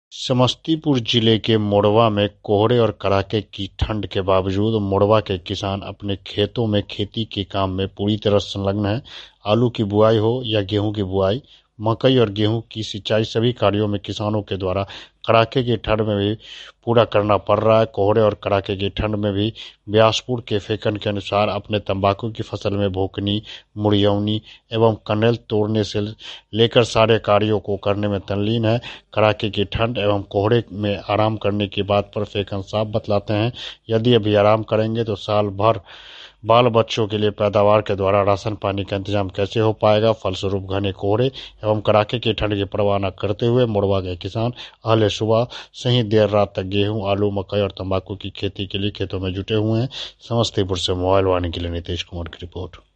समस्तीपुर जिले के मोड़वा में कोहरे और कड़ाके की ठंड के बावजूद मोड़वा के किसान अपने खेतों में खेती के काम में पूरी तरह संलग्न हैं। आलू की बुआई हो या गेहूं की बुआई, मकई और गेहूं की सिंचाई, सभी कार्यों में किसानों के द्वारा कड़ाके की ठंड में भी पूरा करना पड़ रहा है। कोहरे और कड़ाके की ठंड में भी व्यासपुर के फेकन के अनुसार अपने तंबाकू की फसल में भोकनी, मुड़ियौनी एवं कनेल तोड़ने से लेकर सारे कार्यों को करने में तल्लीन है। कड़ाके की ठंड एवं कोहरे में आराम करने की बात पर फेकन साफ बतलाते हैं, यदि अभी आराम करेंगे तो साल भर बाल बच्चों के लिए पैदावार के द्वारा राशन पानी का इंतजाम कैसे हो पाएगा। फलस्वरूप घने कोहरे एवं कड़ाके की ठंड की परवाह न करते हुए मोड़वा के किसान अहले सुबह से ही देर रात तक गेहूं, आलू, मकई और तंबाकू की खेती के लिए खेतों में जुटे हुए हैं। समस्तीपुर से मोबाइल वाणी के लिए नीतीश कुमार की रिपोर्ट।